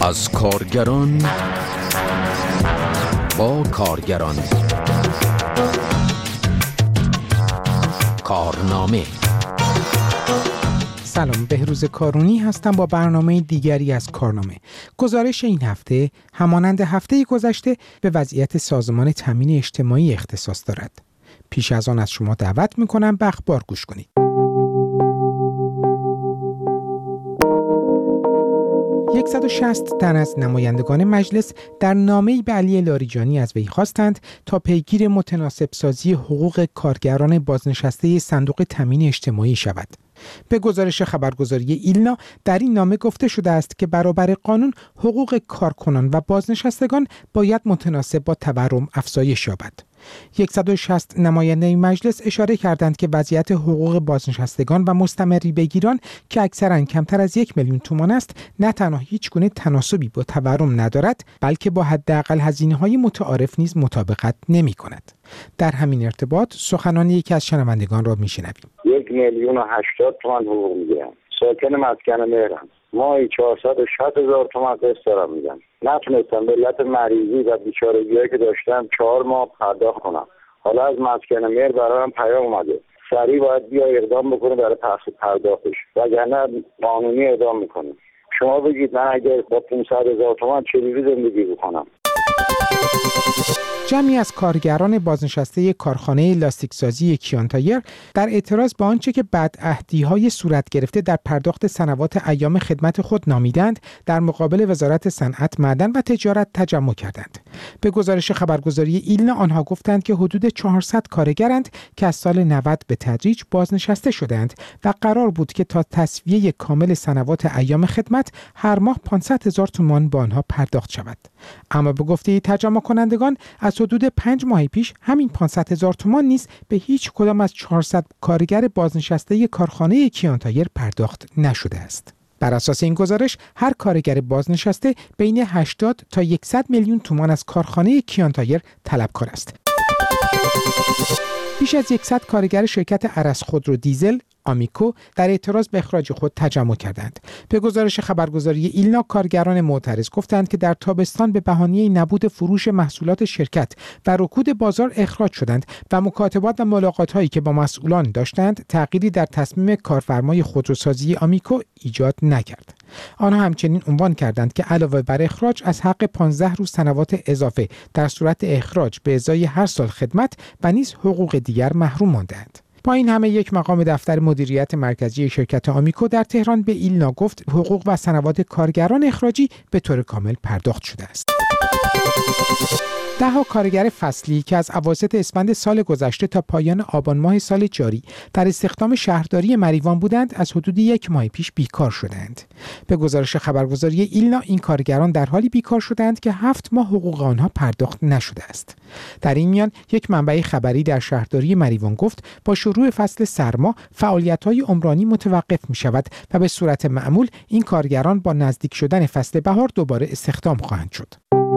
از کارگران با کارگران. کارنامه. سلام، بهروز کارونی هستم با برنامه دیگری از کارنامه. گزارش این هفته همانند هفته گذشته به وضعیت سازمان تامین اجتماعی اختصاص دارد. پیش از آن از شما دعوت می‌کنم به اخبار گوش کنید. 160 تن از نمایندگان مجلس در نامه‌ای به علی لاریجانی از وی خواستند تا پیگیر متناسب سازی حقوق کارگران بازنشسته صندوق تامین اجتماعی شود. به گزارش خبرگزاری ایلنا در این نامه گفته شده است که برابر قانون حقوق کارکنان و بازنشستگان باید متناسب با تورم افزایش یابد. 160 نماینده مجلس اشاره کردند که وضعیت حقوق بازنشستگان و مستمری بگیران که اکثراً کمتر از 1 میلیون تومان است، نه تنها هیچ گونه تناسبی با تورم ندارد، بلکه با حداقل هزینه‌های متعارف نیز مطابقت نمی‌کند. در همین ارتباط سخنان یکی از شنوندگان را می‌شنویم. 1,080,000 حقوق می‌گیرم. ساکن مسکن مهرم. ماهی 460,000 تومان قسط دارم میدم. نتونستم به علت مریضی و بیچارگی‌هایی که داشتم 4 ماه پرداخت کنم. حالا از مسکن مهر برایم پیام اومده. سریع باید بیا اقدام بکنه برای پرداختش، وگرنه قانونی اعدام میکنه. شما بگید من اگر با 500,000 تومان چجوری زندگی بکنم؟ جمعی از کارگران بازنشسته کارخانه لاستیکسازی کیان تایر در اعتراض به آنچه که بدعهدی‌های صورت گرفته در پرداخت سنوات ایام خدمت خود نامیدند، در مقابل وزارت صنعت، معدن و تجارت تجمع کردند. به گزارش خبرگزاری ایلنا آنها گفتند که حدود 400 کارگرند که از سال 90 به تدریج بازنشسته شدند و قرار بود که تا تسویه کامل سنوات ایام خدمت هر ماه 500,000 تومان به آنها پرداخت شود. اما به گفته تجمع کنندگان از حدود 5 ماه پیش همین 500,000 تومان نیز به هیچ کدام از 400 کارگر بازنشسته کارخانه کیان تایر پرداخت نشده است. بر اساس این گزارش هر کارگر بازنشسته بین 80 تا 100 میلیون تومان از کارخانه کیان تایر طلبکار است. بیش از 100 کارگر شرکت ارس خودرو دیزل آمیکو در اعتراض به اخراج خود تجمع کردند. به گزارش خبرگزاری ایلنا کارگران معترض گفتند که در تابستان به بهانه نبود فروش محصولات شرکت و رکود بازار اخراج شدند و مکاتبات و ملاقات‌هایی که با مسئولان داشتند تغییری در تصمیم کارفرمای خودروسازی آمیکو ایجاد نکرد. آنها همچنین عنوان کردند که علاوه بر اخراج از حق 15 روز سنوات اضافه در صورت اخراج به ازای هر سال خدمت و نیز حقوق دیگر محروم ماندند. با این همه یک مقام دفتر مدیریت مرکزی شرکت آمیکو در تهران به ایلنا گفت حقوق و سنوات کارگران اخراجی به طور کامل پرداخت شده است. 10 کارگر فصلی که از اواسط اسفند سال گذشته تا پایان آبان ماه سال جاری در استخدام شهرداری مریوان بودند، از حدود 1 ماه پیش بیکار شدند. به گزارش خبرگزاری ایلنا این کارگران در حالی بیکار شدند که 7 ماه حقوق آنها پرداخت نشده است. در این میان یک منبع خبری در شهرداری مریوان گفت با شروع فصل سرما فعالیت‌های عمرانی متوقف می‌شود و به صورت معمول این کارگران با نزدیک شدن فصل بهار دوباره استخدام خواهند شد.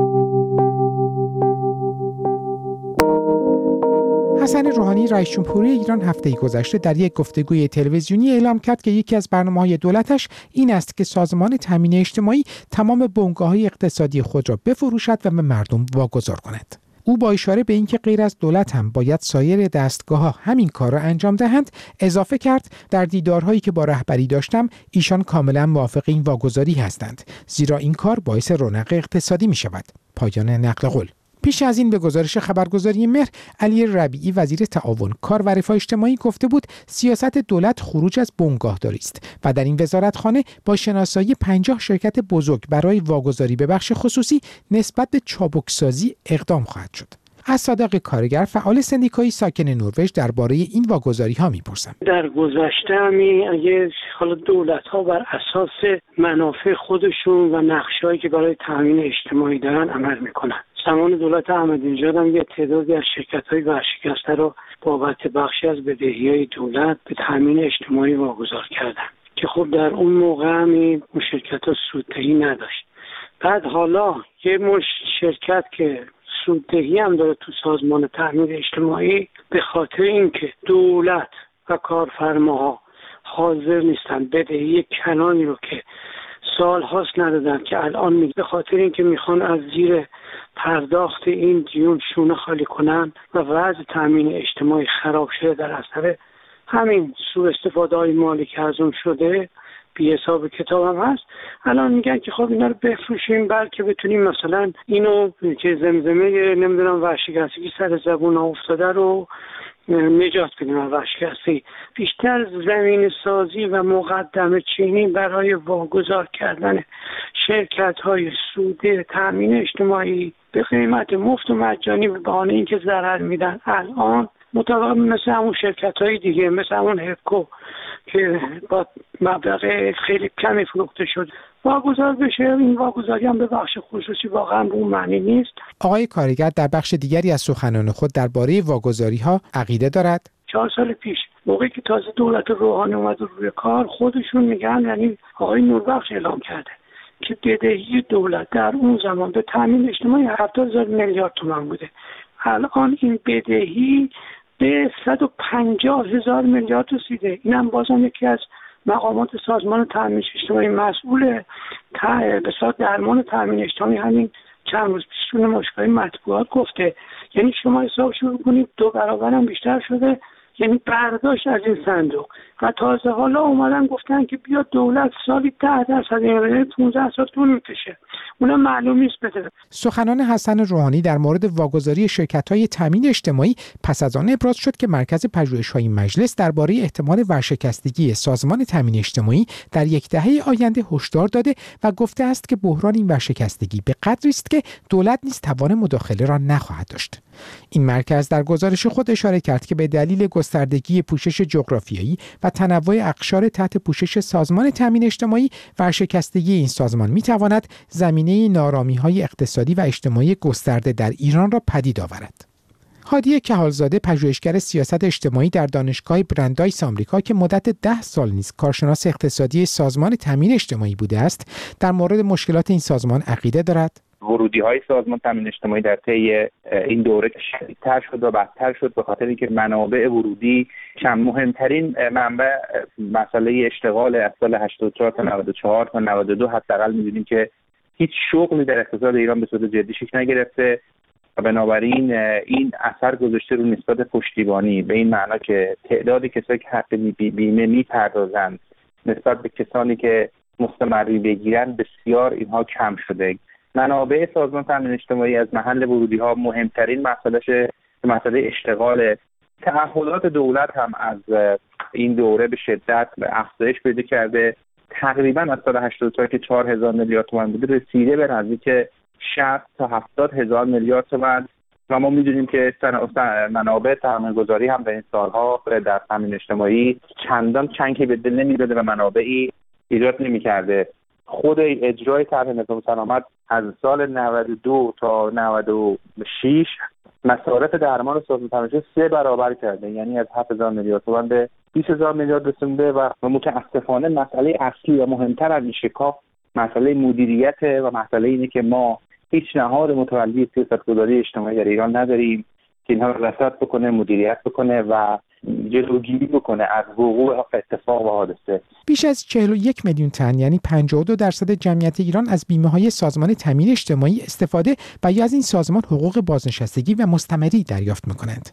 حسن روحانی رئیس جمهوری ایران هفته گذشته در یک گفتگوی تلویزیونی اعلام کرد که یکی از برنامه‌های دولتش این است که سازمان تامین اجتماعی تمام بنگاه‌های اقتصادی خود را بفروشد و به مردم واگذار کند. او با اشاره به اینکه غیر از دولت هم باید سایر دستگاه‌ها همین کار را انجام دهند، اضافه کرد در دیدارهایی که با رهبری داشتم ایشان کاملا موافق این واگذاری هستند، زیرا این کار باعث رونق اقتصادی می‌شود. پایان نقل قول. پیش از این به گزارش خبرگزاری مهر، علی ربیعی وزیر تعاون، کار و رفاه اجتماعی گفته بود سیاست دولت خروج از بنگاهداری است و در این وزارتخانه با شناسایی 50 شرکت بزرگ برای واگذاری به بخش خصوصی نسبت به چابکسازی اقدام خواهد شد. از صادق کارگر، فعال سندیکایی ساکن نروژ، درباره این واگذاری‌ها می‌پرسم. در گذشته اگه حالا دولت‌ها بر اساس منافع خودشون و نقشه‌ای که برای تامین اجتماعی دارن عمل می‌کنن. زمان دولت احمدی‌نژاد هم یه تعدادی از شرکت‌های ورشکسته رو بابت بخشی از بدهی‌های دولت به تامین اجتماعی واگذار کردن که خب در اون موقع هم اون شرکت‌ها سوددهی نداشت. بعد حالا یه شرکت که سوددهی هم داره تو سازمان تامین اجتماعی، به خاطر اینکه دولت و کارفرماها حاضر نیستن بدهی کلانی رو که سال هاست ندادن که الان میگه به خاطر اینکه میخوان از زیر پرداخت این دیون شونه خالی کنن و وضع تامین اجتماعی خراب شده در اثر همین سوء استفاده های مالی که از اون شده، بی حساب کتاب هم هست. الان میگن که خب اینا رو بفروشیم بلکه بتونیم مثلا اینو که زمزمه نمیدونم ورشکستگی سر زبون افتاده رو نجات بدیم از ورشکستگی. بیشتر زمین سازی و مقدمه چینی برای واگذار کردن شرکت های سوده تامین اجتماعی به قیمت مفت و مجانی به بهانه اینکه ضرر میدن الان مطابق مثل همون شرکت های دیگه، مثل همون هپکو که با مبلغ خیلی کمی فروخته شد واگذار بشه. این واگذاری هم به بخش خصوصی واقعا به اون معنی نیست. آقای کارگر در بخش دیگری از سخنان خود درباره واگذاری ها عقیده دارد. 4 سال پیش موقعی که تازه دولت روحانی اومد روی کار خودشون میگن، یعنی آقای نوربخش اعلام کرده که بدهی دولت در اون زمان به تامین اجتماعی 70,000 میلیارد تومان بوده. الان این بدهی به 150,000 میلیارد رسیده. اینم بازم یکی از مقامات سازمان تامین اجتماعی مسئول به درمان تامین اجتماعی همین چند روز پیش مشکل مطبوعات گفته. یعنی شما حساب شروع کنید 2 برابر هم بیشتر شده، یعنی برداشت از این صندوق. و تازه حالا اومدن گفتن که بیا دولت سالی 10% یعنی 15 سال طول میکشه، اونم معلوم نیست بده. سخنان حسن روحانی در مورد واگذاری شرکت‌های تامین اجتماعی پس از آن ابراز شد که مرکز پژوهش‌های مجلس درباره احتمال ورشکستگی سازمان تامین اجتماعی در یک دهه آینده هشدار داده و گفته است که بحران این ورشکستگی به قدری است که دولت نیز توان مداخله را نخواهد داشت. این مرکز در گزارش خود اشاره کرد که به دلیل گستردگی پوشش جغرافیایی و تنوع اقشار تحت پوشش سازمان تامین اجتماعی، ورشکستگی این سازمان می‌تواند زمینه نارامی‌های اقتصادی و اجتماعی گسترده در ایران را پدید آورد. هادی کهالزاده، پژوهشگر سیاست اجتماعی در دانشگاه برندایس آمریکا که مدت 10 سال نیز کارشناس اقتصادی سازمان تامین اجتماعی بوده است، در مورد مشکلات این سازمان عقیده دارد. ورودی‌های سازمان تامین اجتماعی در طی این دوره شدیدتر شد و بدتر شد به خاطر اینکه منابع ورودی مهمترین منبع مسئله اشتغال از سال 84 تا 94 تا 92 حداقل می‌بینیم که هیچ شغلی در اقتصاد ایران به صورت جدی شکل نگرفته و بنابراین این اثر گذاشته رو نسبت پشتیبانی، به این معنا که تعداد کسایی که حق بیمه می‌پردازند نسبت به کسانی که مستمری بگیرن بسیار اینها کم شده. منابع سازمان تامین اجتماعی از محل ورودی‌ها مهمترین مسئله اشتغال. تعهدات دولت هم از این دوره به شدت افزایش پیدا کرده. تقریبا از سال 84 که 4,000 میلیارد تومان بوده رسیده به نزدیک 60 تا 70,000 میلیارد تومان و ما می‌دونیم که منابع سرمایه‌گذاری هم به این سال‌ها در تامین اجتماعی چندان چنگی به دل نمی‌داده و منابعی ایجاد نمی‌کرده. خود اجرای طرح نظام سلامت از سال 92 تا 96 مصارف درمان سازمان تامین اجتماعی 3 برابر کرده، یعنی از 7,000 میلیارد تومان به 20,000 میلیارد رسیده و متاسفانه مسئله اصلی و مهمتر از این شکاف مسئله مدیریت و مسئله اینه که ما هیچ نهاد متولی سیاستگذاری اجتماعی در ایران نداریم که اینها رو رصد بکنه، مدیریت بکنه و جلوگیری بکنه از وقوع اتفاق و حادثه. بیش از 41 میلیون تن یعنی 52% جمعیت ایران از بیمه‌های سازمان تامین اجتماعی استفاده و یا از این سازمان حقوق بازنشستگی و مستمری دریافت می‌کنند.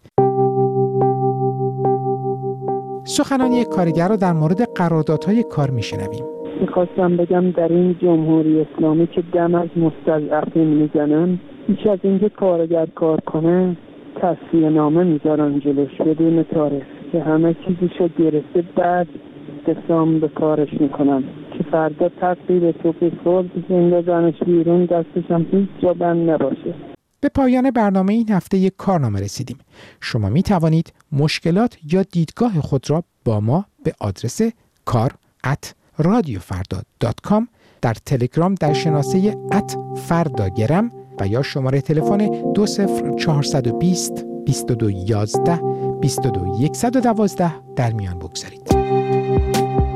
سخنان یک کارگر را در مورد قراردادهای کار می‌شنویم. میخواستم بگم در این جمهوری اسلامی که دم از مستضعفین میزنن، بیش از اینکه کارگر کار کنه تصفیه نامه میذارن جلوش بدون تاریخ که همه چیزشو گرفته، بعد دستام به کارش میکنن که فردا تقریب توپی خورد بندازنش بیرون، دستش هم هیچ جا بند نباشه. به پایان برنامه این هفته یک کارنامه رسیدیم. شما می توانید مشکلات یا دیدگاه خود را با ما به آدرس kar@radiofarda.com در تلگرام در شناسه @فرداگرم و یا شماره تلفن 20420 2211 22112 در میان بگذارید.